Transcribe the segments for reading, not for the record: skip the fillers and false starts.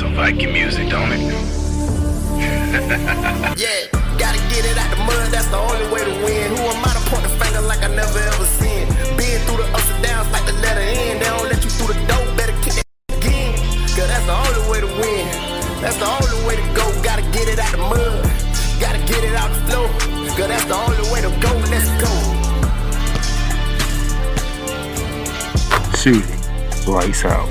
some Viking music, don't it? Yeah, gotta get it out the mud, that's the only way to win. Who am I to point the finger like I never ever seen? Been through the ups and downs like the letter N. They don't let you through the door, better kick that again. Cause that's the only way to win. That's the only way to go. Gotta get it out the mud, gotta get it out the flow. Cause that's the only way to go, let's go. See, lights out.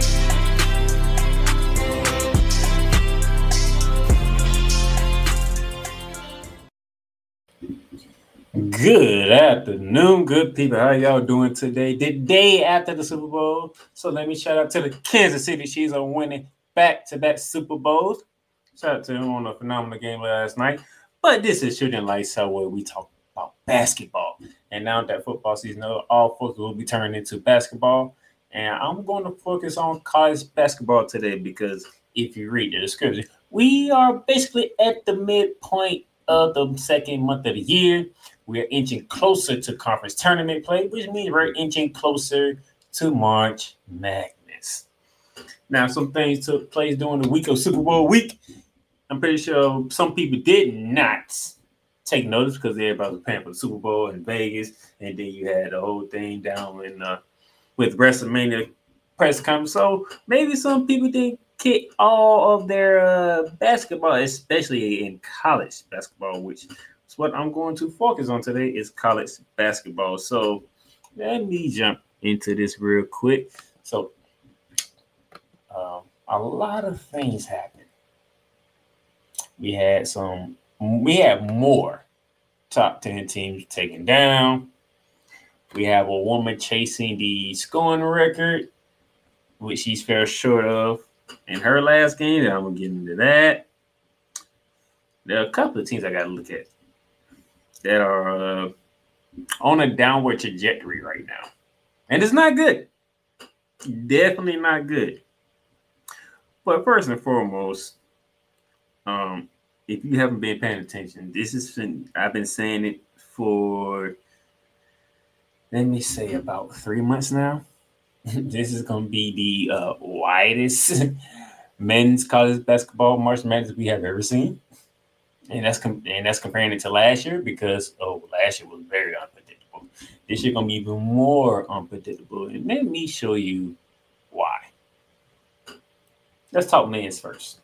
Good afternoon, good people. How y'all doing today? The day after the Super Bowl. So let me shout out to the Kansas City Chiefs on winning back-to-back Super Bowls. Shout out to them on a phenomenal game last night. But this is Shooting Lights Out, where we talk about basketball. And now that football season, all focus will be turned into basketball. And I'm going to focus on college basketball today because if you read the description, we are basically at the midpoint of the second month of the year. We're inching closer to conference tournament play, which means we're inching closer to March Madness. Now, some things took place during the week of Super Bowl week. I'm pretty sure some people did not take notice because everybody was paying for the Super Bowl in Vegas, and then you had the whole thing down in with WrestleMania press conference. So maybe some people didn't get all of their basketball, especially in college basketball, which is what I'm going to focus on today is college basketball. So let me jump into this real quick. So a lot of things happened. We had more top 10 teams taken down. We have a woman chasing the scoring record, which she's fell short of in her last game. I'm going to get into that. There are a couple of teams I got to look at that are on a downward trajectory right now. And it's not good. Definitely not good. But first and foremost, if you haven't been paying attention, I've been saying it for, let me say, about 3 months now. This is going to be the widest men's college basketball March Madness we have ever seen. And that's comparing it to last year because, last year was very unpredictable. This year going to be even more unpredictable. And let me show you why. Let's talk men's first.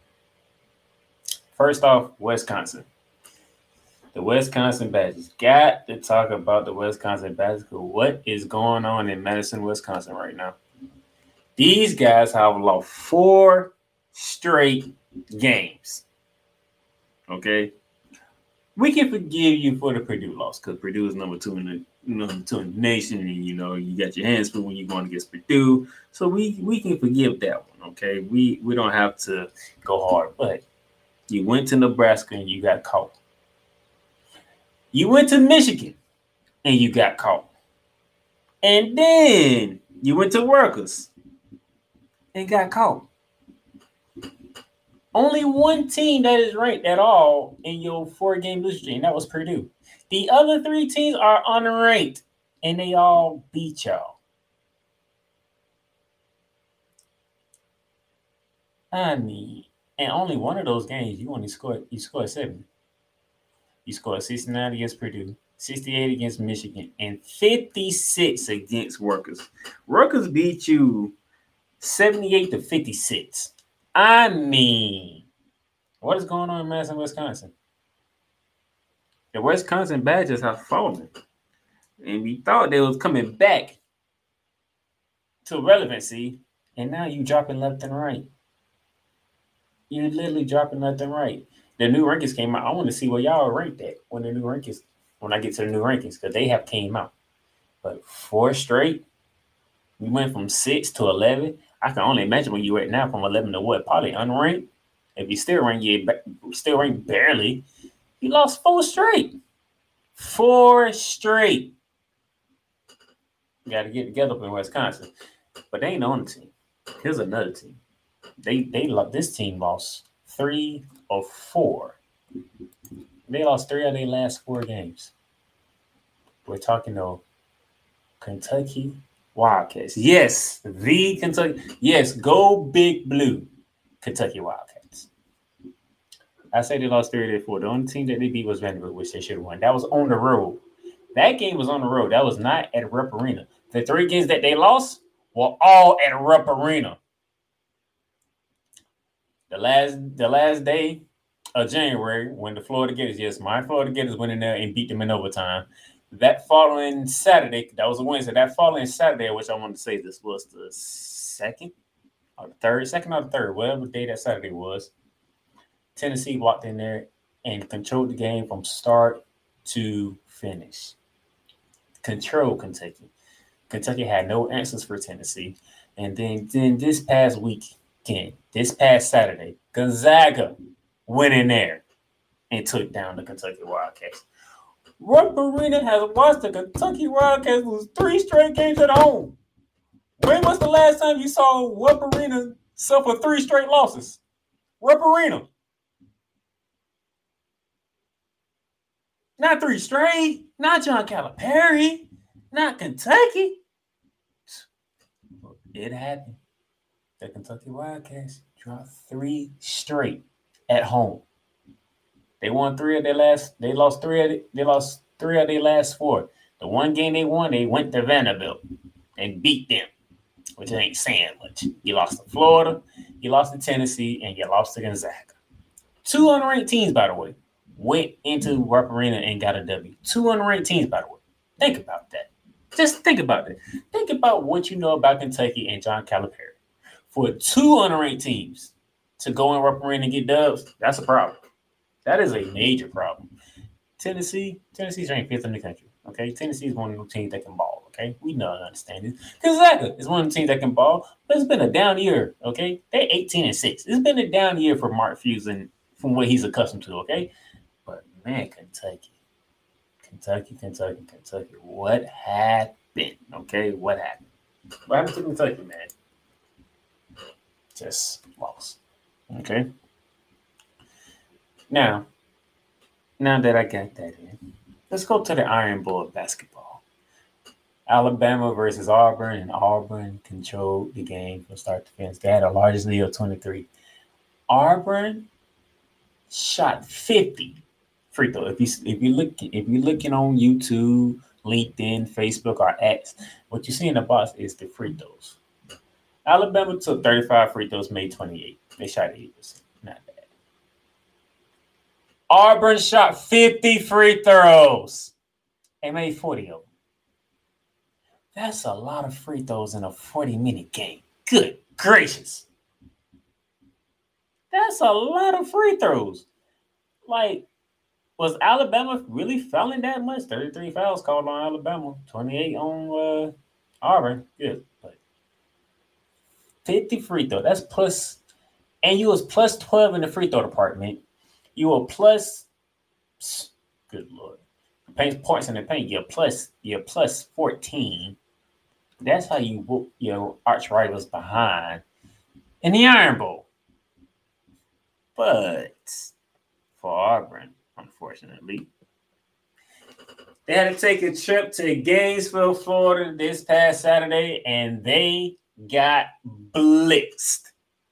First off, Wisconsin. The Wisconsin Badgers. Got to talk about the Wisconsin Badgers. What is going on in Madison, Wisconsin right now? These guys have lost 4 straight games. Okay? We can forgive you for the Purdue loss because Purdue is number 2 in the nation, and you got your hands full when you're going against Purdue. So we can forgive that one. Okay, we don't have to go hard, but you went to Nebraska and you got caught. You went to Michigan and you got caught. And then you went to Rutgers and got caught. Only one team that is ranked at all in your 4-game losing streak, and that was Purdue. The other 3 teams are unranked, and they all beat y'all. I mean, and only one of those games, you scored 7. You scored 69 against Purdue, 68 against Michigan, and 56 against Rutgers. Rutgers beat you 78-56. I mean, what is going on in Madison, Wisconsin? The Wisconsin Badgers have fallen. And we thought they was coming back to relevancy, and now you dropping left and right. You're literally dropping left and right. The new rankings came out. I want to see where y'all are ranked at when I get to the new rankings, because they have came out. But 4 straight, we went from 6 to 11. I can only imagine where you're at now from 11 to what? Probably unranked. If you still ranked barely, you lost 4 straight. 4 straight. You got to get together up in Wisconsin. But they ain't the only team. Here's another team. This team lost 3 of 4. They lost 3 of their last 4 games. We're talking though, Kentucky Wildcats. Yes, the Kentucky. Yes, go Big Blue. Kentucky Wildcats. I say they lost 3-4. The only team that they beat was Vanderbilt, which they should have won. That was on the road. That game was on the road. That was not at Rupp Arena. The 3 games that they lost were all at Rupp Arena. The last day of January, when the Florida Gators, my Florida Gators went in there and beat them in overtime. That following Saturday, that was a Wednesday. That following Saturday, which I want to say this was the second or the third, whatever day that Saturday was. Tennessee walked in there and controlled the game from start to finish. Controlled Kentucky. Kentucky had no answers for Tennessee. And then this past Saturday, Gonzaga went in there and took down the Kentucky Wildcats. Rupp Arena has watched the Kentucky Wildcats lose 3 straight games at home. When was the last time you saw Rupp Arena suffer 3 straight losses? Rupp Arena. Not 3 straight. Not John Calipari. Not Kentucky. It happened. The Kentucky Wildcats dropped 3 straight at home. They won 3 of their last. They lost 3 of their last 4. The one game they won, they went to Vanderbilt and beat them, which ain't saying much. You lost to Florida, you lost to Tennessee, and you lost to Gonzaga. 2 unranked teams, by the way, went into Rupp Arena and got a W. 2 unranked teams, by the way. Think about that. Just think about that. Think about what you know about Kentucky and John Calipari. For 2 unranked teams to go in Rupp Arena and get dubs, that's a problem. That is a major problem. Tennessee's ranked 5th in the country. Okay, Tennessee is one of those teams that can ball. Okay, we know and understand it. Gonzaga is one of the teams that can ball, but it's been a down year. Okay, they're 18-6. It's been a down year for Mark Fuson from what he's accustomed to. Okay, but man, Kentucky. What happened? Okay, what happened? What happened to Kentucky, man? Just lost. Okay. Now that I got that in, let's go to the Iron Bowl of basketball. Alabama versus Auburn, and Auburn controlled the game from start to finish. They had the largest lead of 23. Auburn shot 50 free throws. If you're looking on YouTube, LinkedIn, Facebook, or X, what you see in the box is the free throws. Alabama took 35 free throws, made 28. They shot 80%. Not bad. Auburn shot 50 free throws and made 40 of them. That's a lot of free throws in a 40-minute game. Good gracious. That's a lot of free throws. Like, was Alabama really fouling that much? 33 fouls called on Alabama, 28 on Auburn. Good. But 50 free throws. That's plus, and you was plus 12 in the free throw department. You were plus, good Lord, points in the paint. You're plus 14. That's how you whoop your arch rivals behind in the Iron Bowl. But for Auburn, unfortunately, they had to take a trip to Gainesville, Florida this past Saturday, and they got blitzed.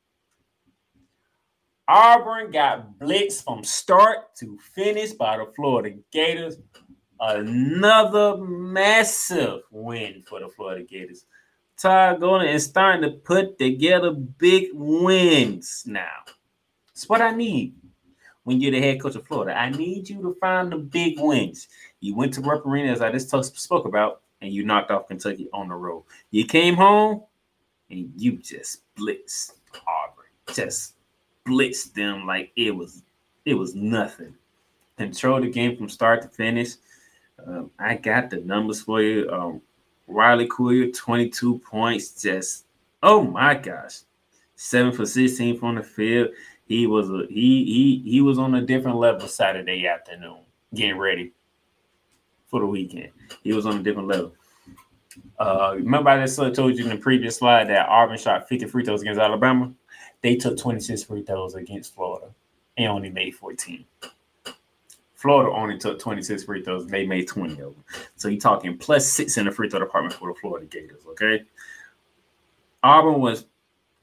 Auburn got blitzed from start to finish by the Florida Gators. Another massive win for the Florida Gators. Todd Golden is starting to put together big wins now. That's what I need when you're the head coach of Florida. I need you to find the big wins. You went to Rupp Arena, as I just spoke about, and you knocked off Kentucky on the road. You came home, and you just blitzed Auburn. Just blitzed them like it was nothing. Control the game from start to finish. I got the numbers for you. Riley Courier, 22 points. Just, oh my gosh, 7 for 16 from the field. He was he was on a different level Saturday afternoon, getting ready for the weekend. He was on a different level. Remember I just told you in the previous slide that Auburn shot 50 free throws against Alabama? They took 26 free throws against Florida and only made 14. Florida only took 26 free throws and they made 20 of them. So you're talking plus 6 in the free throw department for the Florida Gators, okay? Auburn was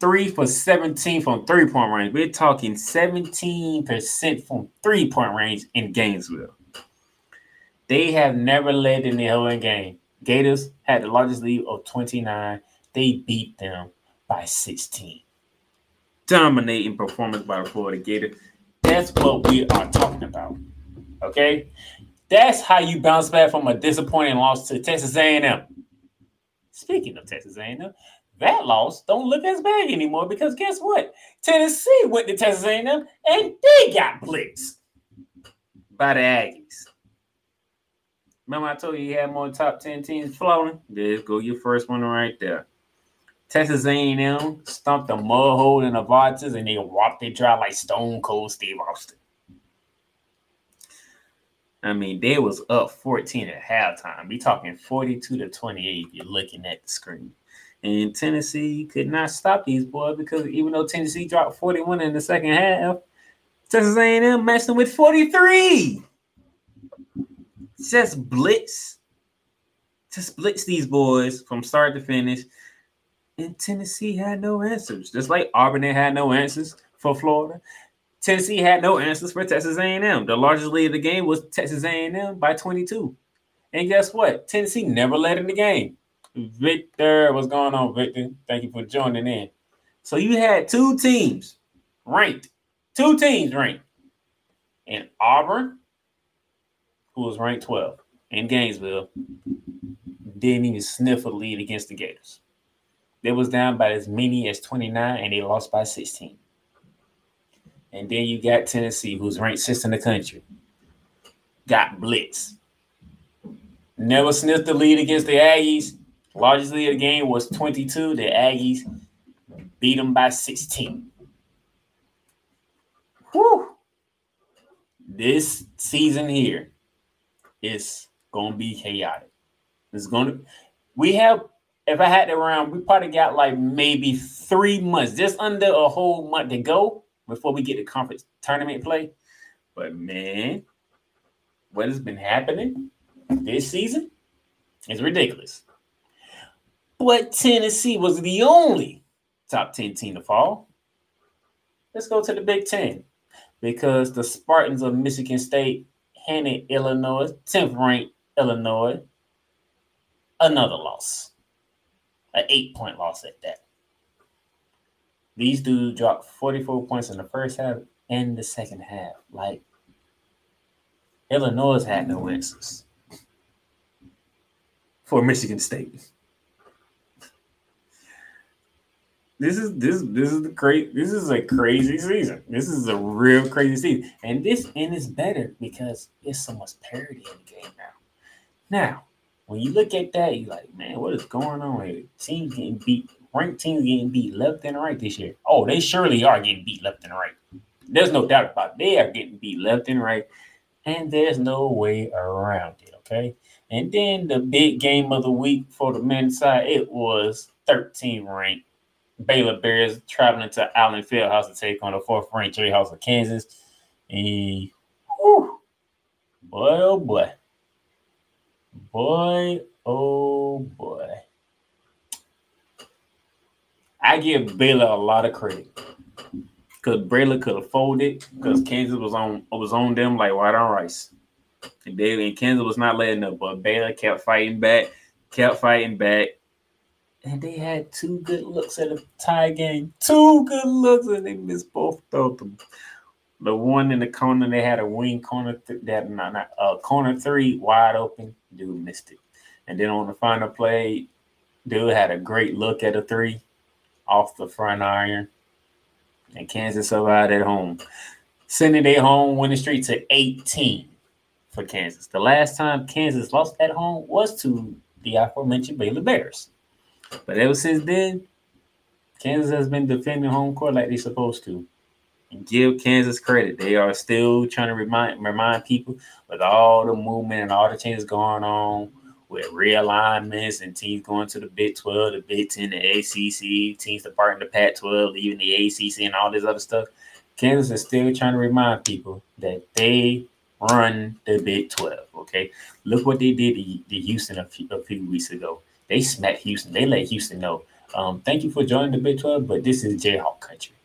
3 for 17 from 3-point range. We're talking 17% from 3-point range in Gainesville. They have never led in the whole game. Gators had the largest lead of 29. They beat them by 16. Dominating performance by the Florida Gators. That's what we are talking about. Okay? That's how you bounce back from a disappointing loss to Texas A&M. Speaking of Texas A&M, that loss don't look as bad anymore because guess what? Tennessee went to Texas A&M and they got blitzed by the Aggies. Remember I told you had more top 10 teams floating? There go your first one right there. Texas A&M stumped the mud hole in the Vartas and they walked it dry like Stone Cold Steve Austin. I mean, they was up 14 at halftime. We talking 42-28 if you're looking at the screen. And Tennessee could not stop these boys because even though Tennessee dropped 41 in the second half, Texas A&M matched them with 43. Just blitz these boys from start to finish. And Tennessee had no answers. Just like Auburn had no answers for Florida. Tennessee had no answers for Texas A&M. The largest lead of the game was Texas A&M by 22. And guess what? Tennessee never led in the game. Victor, what's going on, Victor? Thank you for joining in. So you had two teams ranked. And Auburn, who was ranked 12, and Gainesville, didn't even sniff a lead against the Gators. They was down by as many as 29, and they lost by 16. And then you got Tennessee, who's ranked 6th in the country. Got blitzed. Never sniffed the lead against the Aggies. Largest lead of the game was 22. The Aggies beat them by 16. Whew. This season here is going to be chaotic. If I had to round, we probably got like maybe 3 months, just under a whole month to go before we get to conference tournament play. But, man, what has been happening this season is ridiculous. But Tennessee was the only top 10 team to fall. Let's go to the Big Ten because the Spartans of Michigan State handed Illinois, 10th ranked Illinois, another loss. An 8-point loss at that. These dudes dropped 44 points in the first half and the second half. Like, Illinois had no answers for Michigan State. This is a crazy season. This is a real crazy season. And it's better because there's so much parity in the game now. Now, when you look at that, you're like, man, what is going on here? Teams getting beat, ranked teams getting beat left and right this year. Oh, they surely are getting beat left and right. There's no doubt about it. They are getting beat left and right, and there's no way around it, okay? And then the big game of the week for the men's side, it was 13th-ranked Baylor Bears traveling to Allen Fieldhouse to take on the 4th-ranked Jayhawks of Kansas. And, whew, boy, oh, boy. Boy, oh, boy. I give Baylor a lot of credit because Baylor could have folded because Kansas was on them like white on rice. And Kansas was not letting up, but Baylor kept fighting back, and they had 2 good looks at a tie game. 2 good looks, and they missed both of them. The one in the corner, they had a wing corner, corner 3 wide open. Dude missed it. And then on the final play, dude had a great look at a 3 off the front iron. And Kansas survived at home. Sending their home winning streak to 18 for Kansas. The last time Kansas lost at home was to the aforementioned Baylor Bears. But ever since then, Kansas has been defending home court like they're supposed to. And give Kansas credit. They are still trying to remind people with all the movement and all the changes going on with realignments and teams going to the Big 12, the Big 10, the ACC, teams departing the Pac-12, leaving the ACC and all this other stuff. Kansas is still trying to remind people that they run the Big 12, okay? Look what they did to Houston a few weeks ago. They smacked Houston. They let Houston know, Thank you for joining the Big 12, but this is Jayhawk country.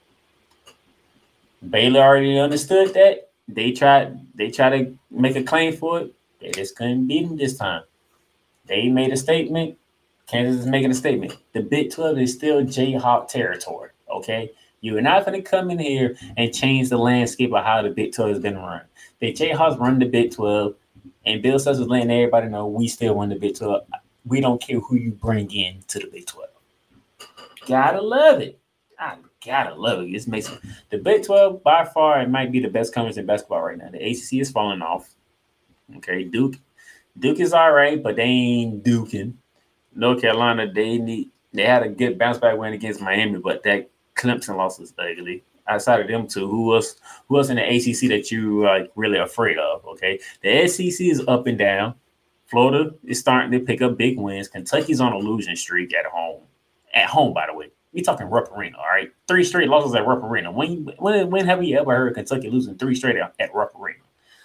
Baylor already understood that. They tried to make a claim for it. They just couldn't beat them this time. They made a statement. Kansas is making a statement. The Big 12 is still Jayhawk territory, okay? You are not going to come in here and change the landscape of how the Big 12 is going to run. The Jayhawks run the Big 12, and Bill Self is letting everybody know we still run the Big 12. We don't care who you bring in to the Big 12. Gotta love it. I gotta love it. This makes the Big 12 by far it might be the best conference in basketball right now. The ACC is falling off. Okay, Duke is all right, but they ain't duking. North Carolina, they had a good bounce back win against Miami, but that Clemson loss was ugly. Outside of them two, who else in the ACC that you like really afraid of? Okay, the SEC is up and down. Florida is starting to pick up big wins. Kentucky's on a losing streak at home. At home, by the way. We're talking Rupp Arena, all right? 3 straight losses at Rupp Arena. When have we ever heard Kentucky losing 3 straight at Rupp Arena?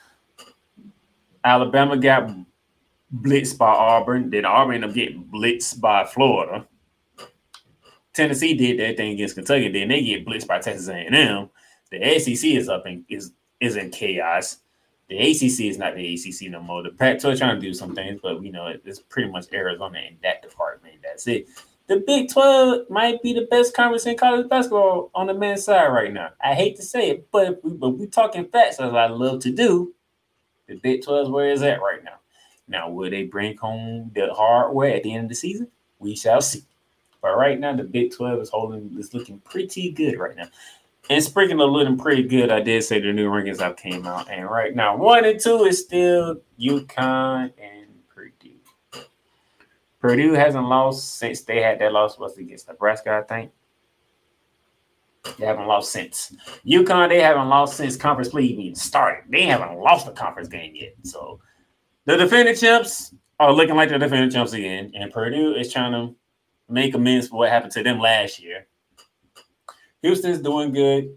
Alabama got blitzed by Auburn. Then Auburn ended up getting blitzed by Florida. Tennessee did that thing against Kentucky. Then they get blitzed by Texas A&M. The SEC is up and is in chaos. The ACC is not the ACC no more. The Pac-12 trying to do some things, but it's pretty much Arizona in that department. That's it. The Big 12 might be the best conference in college basketball on the men's side right now. I hate to say it, but we're talking facts, as I love to do. The Big 12 is where it's at right now. Now, will they bring home the hardware at the end of the season? We shall see. But right now, the Big 12 is looking pretty good right now. And speaking of looking pretty good, I did say the new rankings have came out. And right now, 1 and 2 is still UConn and Purdue. Purdue hasn't lost since they had that loss was against Nebraska, I think. They haven't lost since. UConn, they haven't lost since conference play even started. They haven't lost a conference game yet. So the defending champs are looking like the defending champs again. And Purdue is trying to make amends for what happened to them last year. Houston's doing good.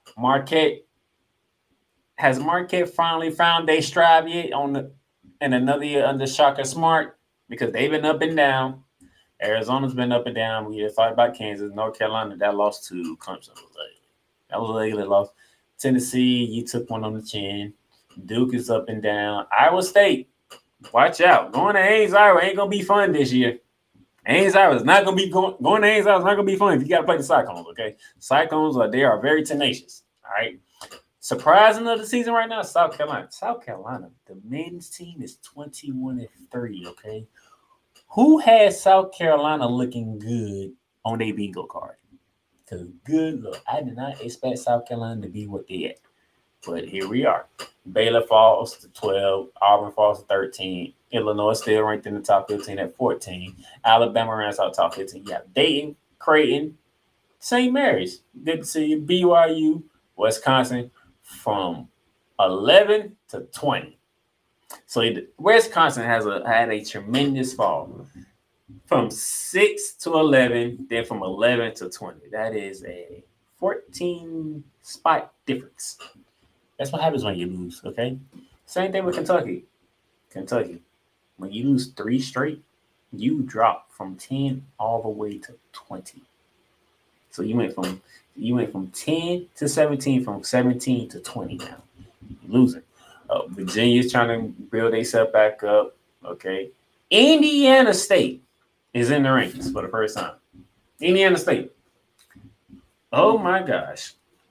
Has Marquette finally found their stride yet in another year under Shaka Smart? Because they've been up and down. Arizona's been up and down. We just thought about Kansas. North Carolina, that loss to Clemson was ugly. That was an ugly loss. Tennessee, you took one on the chin. Duke is up and down. Iowa State, watch out. Going to Ames, Iowa ain't going to be fun this year. Ames, Iowa is not going to be going to Ames, Iowa is not going to be fun if you got to play the Cyclones, okay? Cyclones, they are very tenacious, all right? Surprising of the season right now, South Carolina. South Carolina, the men's team is 21-3, okay? Who has South Carolina looking good on their bingo card? Because good look, I did not expect South Carolina to be what they at. But here we are. Baylor falls to 12. Auburn falls to 13. Illinois still ranked in the top 15 at 14. Alabama rounds out top 15. Yeah, Dayton, Creighton, St. Mary's. Good to see you. BYU, Wisconsin from 11 to 20. So Wisconsin had a tremendous fall from 6 to 11, then from 11 to 20. That is a 14 spot difference. That's what happens when you lose, okay? Same thing with Kentucky. When you lose 3 straight, you drop from 10 all the way to 20. So you went from 10 to 17, from 17 to 20 now. You're losing. Virginia's trying to build themselves back up, okay? Indiana State is in the rankings for the first time. Indiana State. Oh, my gosh.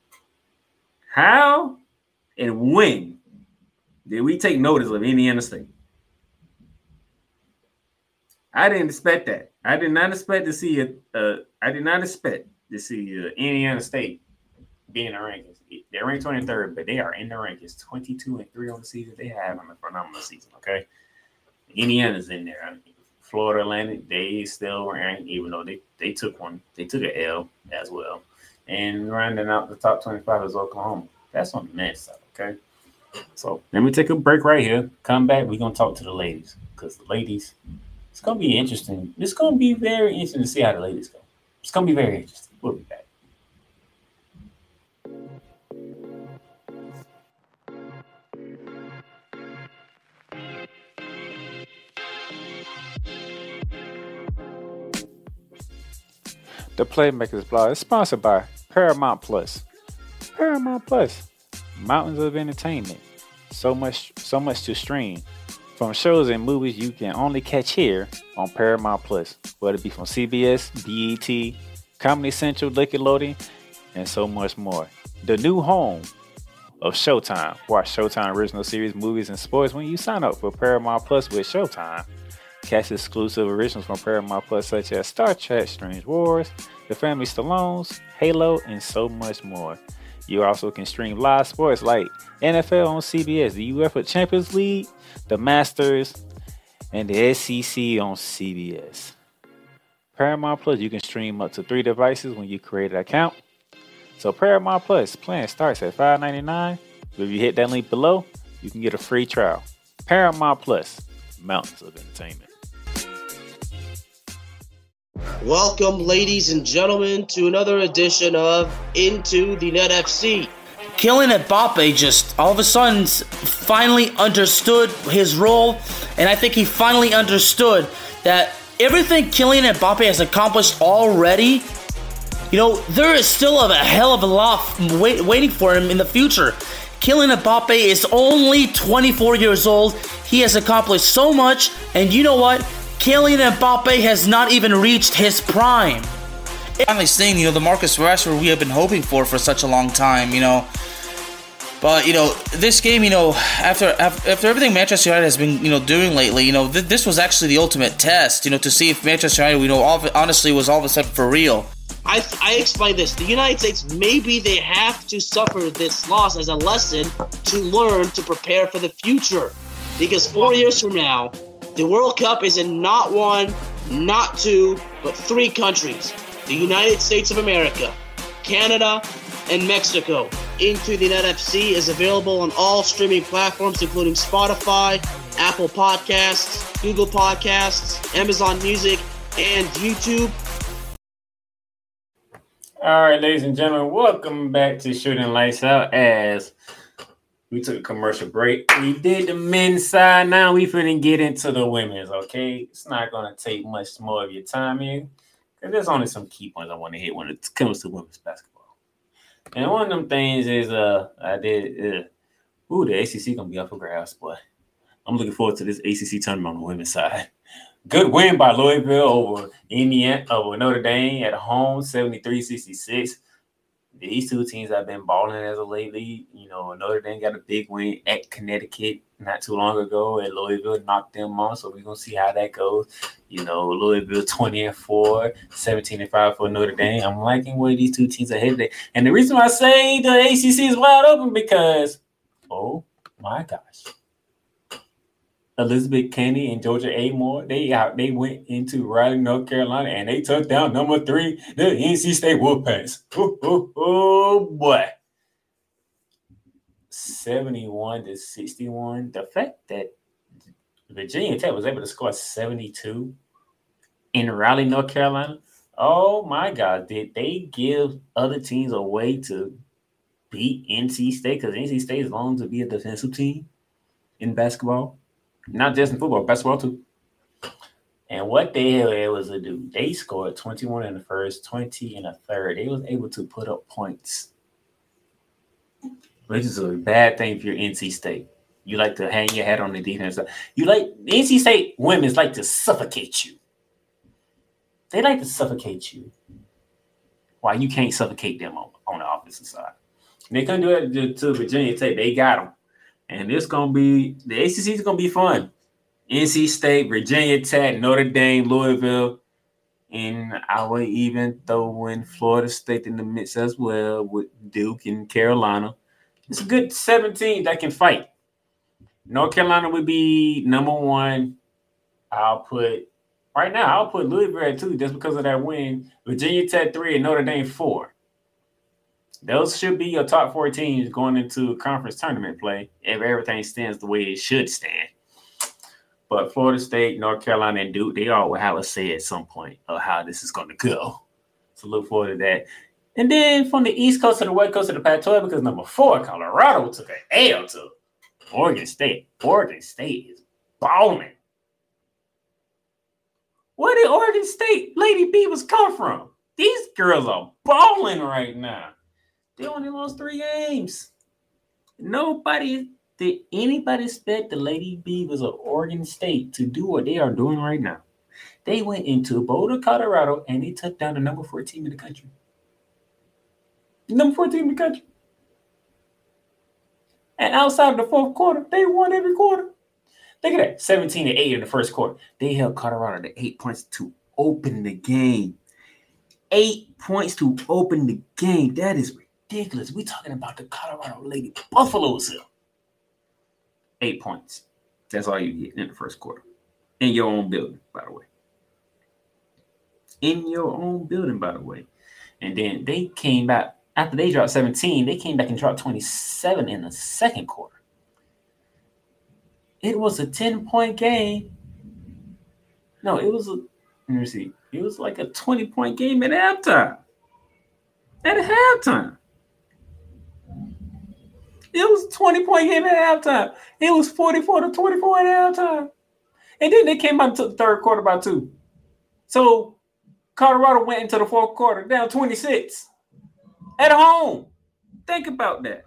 How and when did we take notice of Indiana State? I didn't expect that. I did not expect to see Indiana State be in the rankings. They're ranked 23rd, but they are in the rankings. 22-3 on the season. They have a phenomenal season. Okay, Indiana's in there. I mean, Florida Atlantic, they still ranked, even though they took one. They took an L as well. And rounding out the top 25 is Oklahoma. That's on the men's side. Okay, so let me take a break right here. Come back. We're gonna talk to the ladies because the ladies. It's going to be interesting. It's going to be very interesting to see how the ladies go. It's going to be very interesting. We'll be back. The Playmakers blog is sponsored by Paramount Plus. Paramount Plus, mountains of entertainment. So much to stream. From shows and movies you can only catch here on Paramount Plus, whether it be from CBS, BET, Comedy Central, Nickelodeon, and so much more. The new home of Showtime. Watch Showtime original series, movies, and sports when you sign up for Paramount Plus with Showtime. Catch exclusive originals from Paramount Plus such as Star Trek, Strange Wars, The Family Stallones, Halo, and so much more. You also can stream live sports like NFL on CBS, the UEFA Champions League, the Masters, and the SEC on CBS. Paramount Plus, you can stream up to 3 devices when you create an account. So Paramount Plus plan starts at $5.99. If you hit that link below, you can get a free trial. Paramount Plus, mountains of entertainment. Welcome, ladies and gentlemen, to another edition of Into the Net FC. Kylian Mbappe just all of a sudden finally understood his role, and I think he finally understood that everything Kylian Mbappe has accomplished already, there is still a hell of a lot waiting for him in the future. Kylian Mbappe is only 24 years old. He has accomplished so much, and you know what? Kylian Mbappe has not even reached his prime. Finally seeing, the Marcus Rashford we have been hoping for such a long time, But, this game, after everything Manchester United has been, doing lately, this was actually the ultimate test, to see if Manchester United, honestly was all of a sudden for real. I explained this. The United States, maybe they have to suffer this loss as a lesson to learn to prepare for the future. Because 4 years from now, the World Cup is in not 1, not 2, but 3 countries. The United States of America, Canada, and Mexico. Into the Net FC is available on all streaming platforms, including Spotify, Apple Podcasts, Google Podcasts, Amazon Music, and YouTube. All right, ladies and gentlemen, welcome back to Shooting Lights Out. As we took a commercial break, we did the men's side. Now we finna get into the women's, okay? It's not going to take much more of your time here, because there's only some key points I want to hit when it comes to women's basketball. And one of them things is, the ACC going to be up for grabs, but I'm looking forward to this ACC tournament on the women's side. Good win by Louisville over Notre Dame at home, 73-66. These two teams have been balling as of lately. Notre Dame got a big win at Connecticut not too long ago, and Louisville knocked them off. So we're gonna see how that goes. Louisville 20-4, 17-5 for Notre Dame. I'm liking where these two teams are headed. And the reason why I say the ACC is wide open because, oh my gosh, Elizabeth Kennedy and Georgia Amore, they went into Raleigh, North Carolina, and they took down number 3, the NC State Wolfpack. Oh boy. 71-61. The fact that Virginia Tech was able to score 72 in Raleigh, North Carolina, oh my God, did they give other teams a way to beat NC State? Because NC State is known to be a defensive team in basketball. Not just in football, basketball too. And what they were able to do, they scored 21 in the first, 20 in the third. They was able to put up points, which is a bad thing if you're NC State. You like to hang your hat on the defense. NC State women like to suffocate you. They like to suffocate you. Why you can't suffocate them on the offensive side? And they couldn't do it to Virginia Tech. They got them. And the ACC is going to be fun. NC State, Virginia Tech, Notre Dame, Louisville, and I would even throw in Florida State in the mix as well with Duke and Carolina. It's a good 17 that can fight. North Carolina would be number 1. I'll put Louisville at 2 just because of that win. Virginia Tech 3 and Notre Dame 4. Those should be your top 4 teams going into conference tournament play if everything stands the way it should stand. But Florida State, North Carolina, and Duke, they all will have a say at some point of how this is going to go. So look forward to that. And then from the East Coast to the West Coast of the Pac-12, because number 4, Colorado took an L to Oregon State. Oregon State is balling. Where did Oregon State Lady Beavers come from? These girls are balling right now. They only lost 3 games. Did anybody expect the Lady Beavers of Oregon State to do what they are doing right now? They went into Boulder, Colorado, and they took down the number 4 team in the country. Number 4 team in the country. And outside of the fourth quarter, they won every quarter. Look at that, 17-8 in the first quarter. They held Colorado to 8 points to open the game. 8 points to open the game. That is ridiculous. We're talking about the Colorado Lady Buffaloes here. 8 points. That's all you get in the first quarter. In your own building, by the way. In your own building, by the way. And then they came back. After they dropped 17, they came back and dropped 27 in the second quarter. It was a 10-point game. No, it was let me see. It was like a 20-point game at halftime. At halftime. It was a 20-point game at halftime. It was 44-24 at halftime. And then they came out and took the third quarter by 2. So Colorado went into the fourth quarter down 26 at home. Think about that.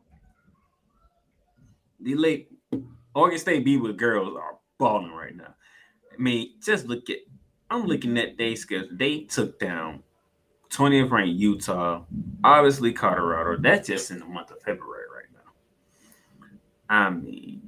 The late Oregon State Beavers girls are balling right now. I mean, I'm looking at their schedule. They took down 20th ranked Utah, obviously Colorado. That's just in the month of February right now. I mean,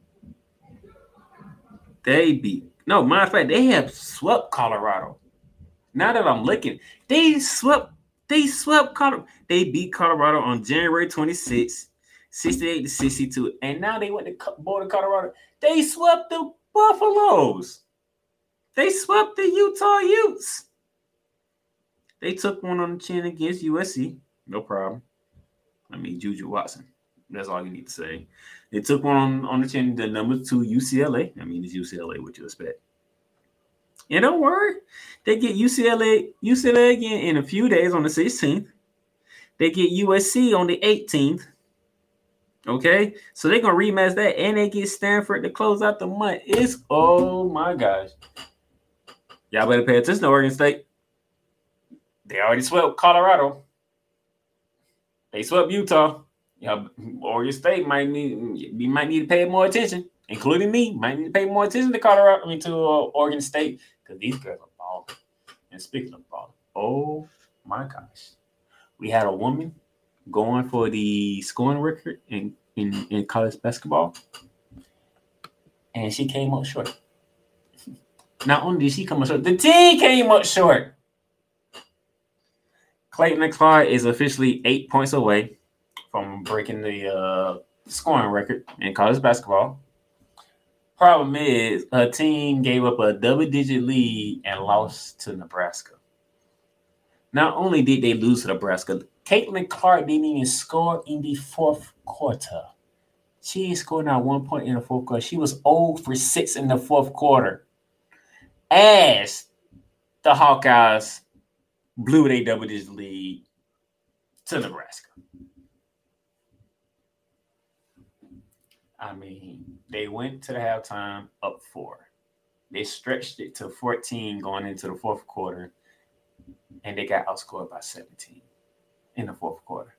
matter of fact, they have swept Colorado. Now that I'm looking, they swept Colorado. They beat Colorado on January 26th, 68-62. And now they went to Boulder, Colorado. They swept the Buffaloes. They swept the Utah Utes. They took one on the chin against USC. No problem. I mean, Juju Watson. That's all you need to say. They took one on the chin, the number 2 UCLA. I mean, it's UCLA, what you expect. And don't worry. They get UCLA again in a few days on the 16th. They get USC on the 18th. Okay? So they're going to rematch that. And they get Stanford to close out the month. Oh my gosh. Y'all better pay attention to Oregon State. They already swept Colorado. They swept Utah. Oregon State might need to pay more attention, including me. Might need to pay more attention to Oregon State, because these girls are balling. And speaking of balling, oh my gosh, we had a woman going for the scoring record in college basketball, and she came up short. Not only did she come up short, the team came up short. Clayton Clark is officially 8 points away from breaking the scoring record in college basketball. Problem is, her team gave up a double-digit lead and lost to Nebraska. Not only did they lose to Nebraska, Caitlin Clark didn't even score in the fourth quarter. She scored not 1 point in the fourth quarter. She was 0 for 6 in the fourth quarter, as the Hawkeyes blew their double-digit lead to Nebraska. I mean, they went to the halftime up 4. They stretched it to 14 going into the fourth quarter, and they got outscored by 17 in the fourth quarter.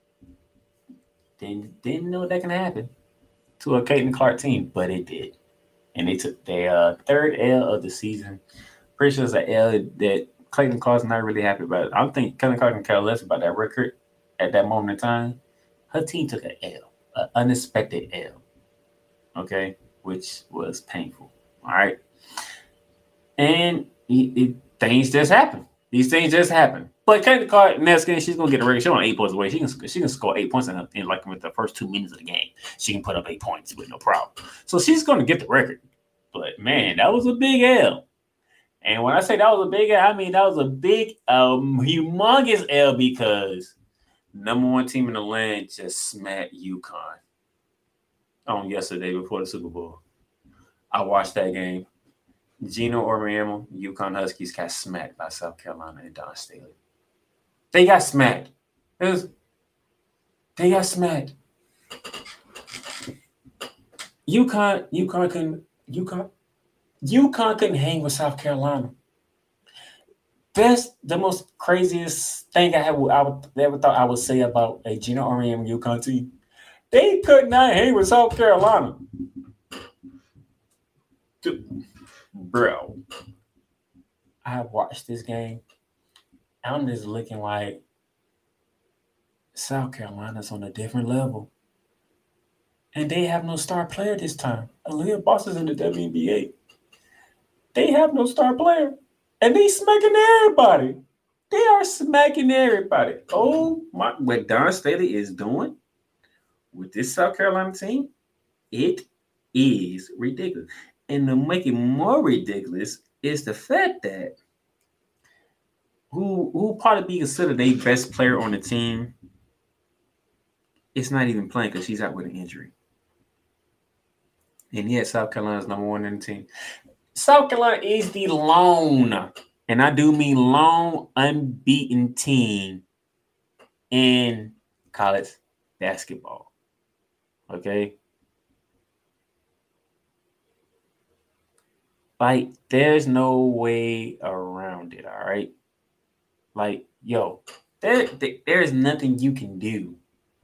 Didn't know that can happen to a Caitlin Clark team, but it did. And they took their third L of the season. Pretty sure it's an L that Clayton Clark's not really happy about it. I don't think Clayton Clark can care less about that record at that moment in time. Her team took an L, an unexpected L, okay, which was painful. All right. And things just happen. These things just happen. But Clayton Clark, next game, she's going to get a record. She's on 8 points away. She can score 8 points in like with the first 2 minutes of the game. She can put up 8 points with no problem. So she's going to get the record. But, man, that was a big L. And when I say that was a big L, I mean that was a big, humongous L, because number 1 team in the land just smacked UConn on yesterday before the Super Bowl. I watched that game. Gino Auriemma, UConn Huskies got smacked by South Carolina and Don Staley. They got smacked. They got smacked. UConn couldn't hang with South Carolina. the most craziest thing I ever thought I would say about a Gino Auriemma UConn team. They could not hang with South Carolina. Dude, bro, I watched this game. I'm just looking like South Carolina's on a different level. And they have no star player this time. Aaliyah Boss is in the WNBA. They have no star player. And they smacking everybody. They are smacking everybody. Oh, my. What Don Staley is doing with this South Carolina team, it is ridiculous. And to make it more ridiculous is the fact that who probably be considered the best player on the team is not even playing because she's out with an injury. And yet South Carolina's number one in the team. South Carolina is the lone, and I do mean lone, unbeaten team in college basketball. Okay? Like, there's no way around it, all right? Like, yo, there's nothing you can do,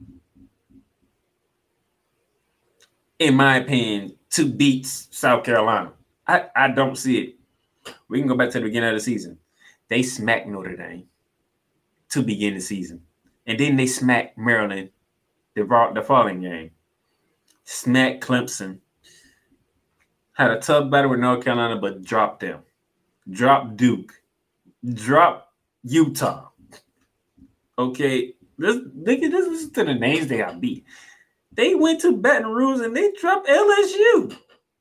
in my opinion, to beat South Carolina. I don't see it. We can go back to the beginning of the season. They smacked Notre Dame to begin the season. And then they smacked Maryland the following game. Smacked Clemson. Had a tough battle with North Carolina, but dropped them. Dropped Duke. Dropped Utah. Okay, listen to the names they got beat. They went to Baton Rouge and they dropped LSU.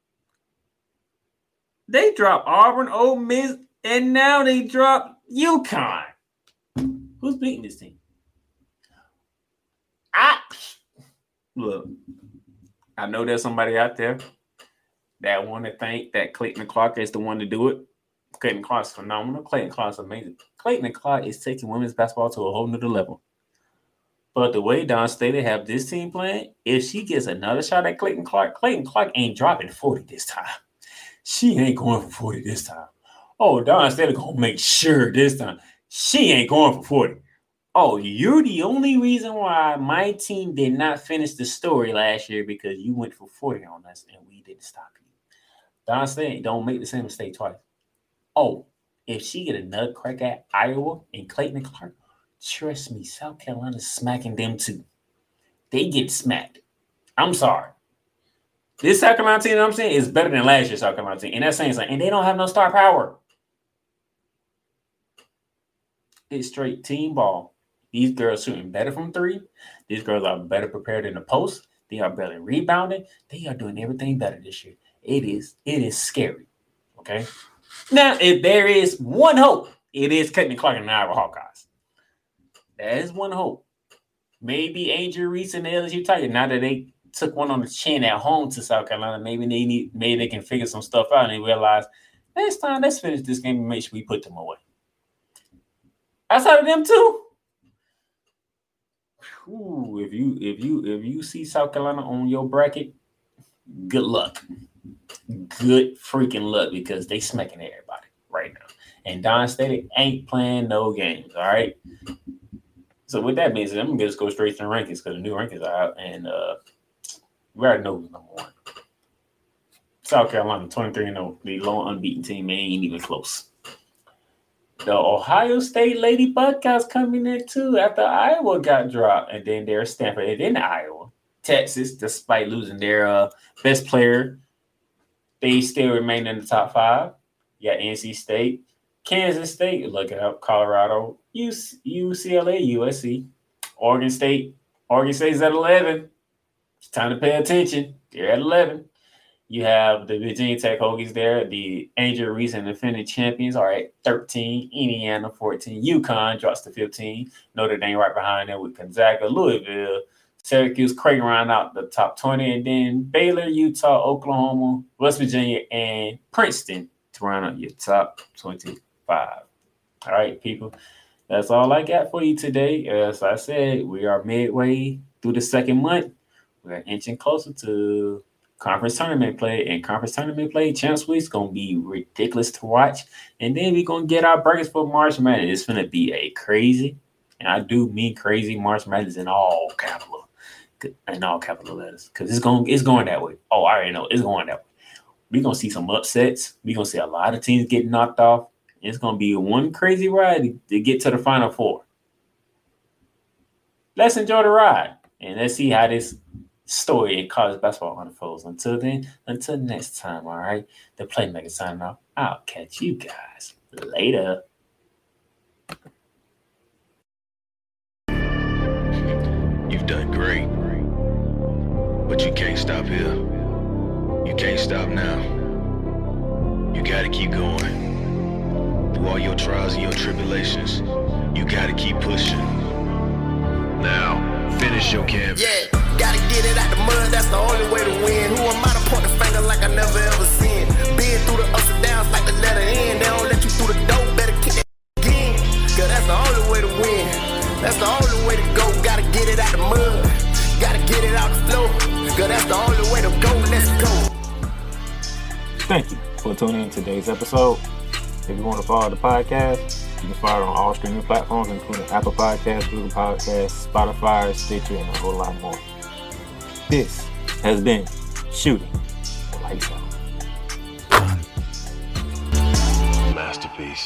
They dropped Auburn, Ole Miss, and now they dropped UConn. Who's beating this team? Look, I know there's somebody out there that want to think that Clayton Clark is the one to do it. Clayton Clark's phenomenal. Clayton Clark's amazing. Clayton Clark is taking women's basketball to a whole nother level. But the way Don Staley have this team playing, if she gets another shot at Clayton Clark ain't dropping 40 this time. She ain't going for 40 this time. Oh, Don Staley gonna make sure this time she ain't going for 40. Oh, you're the only reason why my team did not finish the story last year because you went for 40 on us and we didn't stop you. Don Staley don't make the same mistake twice. Oh, if she get another crack at Iowa and Clayton Clark, trust me, South Carolina's smacking them too. They get smacked. I'm sorry. This South Carolina team, you know what I'm saying, is better than last year's South Carolina team. And that's saying something. And they don't have no star power. It's straight team ball. These girls shooting better from three. These girls are better prepared in the post. They are better rebounding. They are doing everything better this year. It is scary. Okay? Now, if there is one hope, it is Clayton Clark and the Iowa Hawkeyes. That is one hope. Maybe Angel Reese and the LSU Tigers, now that they took one on the chin at home to South Carolina, maybe they can figure some stuff out and they realize next time let's finish this game and make sure we put them away. Outside of them too. Ooh, if you see South Carolina on your bracket, good luck. Good freaking luck because they smacking everybody right now. And Don Staley ain't playing no games, all right? So with that being said, I'm going to just go straight to the rankings because the new rankings are out, and we already know who's number one. South Carolina, 23-0. The lone unbeaten team ain't even close. The Ohio State Lady Buckeyes coming in too after Iowa got dropped, and then there's Stanford, and then Iowa. Texas, despite losing their best player, they still remain in the top five. You got NC State, Kansas State, look out, Colorado, UCLA, USC, Oregon State. Oregon State's at 11. It's time to pay attention. They're at 11. You have the Virginia Tech Hokies there. The Angel Reese and the defending champions are at 13. Indiana, 14. UConn drops to 15. Notre Dame right behind them with Gonzaga, Louisville, Syracuse, Creighton round out the top 20. And then Baylor, Utah, Oklahoma, West Virginia, and Princeton to round out your top 25. All right, people. That's all I got for you today. As I said, we are midway through the second month. We're inching closer to conference tournament play, and conference tournament play, Champs Week's gonna be ridiculous to watch. And then we're gonna get our brackets for March Madness. It's gonna be a crazy, and I do mean crazy, March Madness in all capital letters, because it's going that way. Oh, I already know it's going that way. We're gonna see some upsets. We're gonna see a lot of teams get knocked off. It's gonna be one crazy ride to get to the Final Four. Let's enjoy the ride, and let's see how this story in college basketball unfolds. Until then, until next time, all right? The Playmaker signing off. I'll catch you guys later. You've done great, but you can't stop here. You can't stop now. You gotta keep going. Through all your trials and your tribulations, you gotta keep pushing. Now, finish your canvas. Yeah, gotta get it out the mud, that's the only way to win. Who am I to point the finger like I never ever seen? Been through the ups and downs like the letter N. They don't let you through the door, better kick that again. Cause that's the only way to win. That's the only way to go. Gotta get it out the mud. Gotta get it out the floor. Cause that's the only way to go. Let's go. Thank you for tuning in to today's episode. If you want to follow the podcast, you can follow it on all streaming platforms, including Apple Podcasts, Google Podcasts, Spotify, Stitcher, and a whole lot more. This has been Shooting Lights Out. Masterpiece.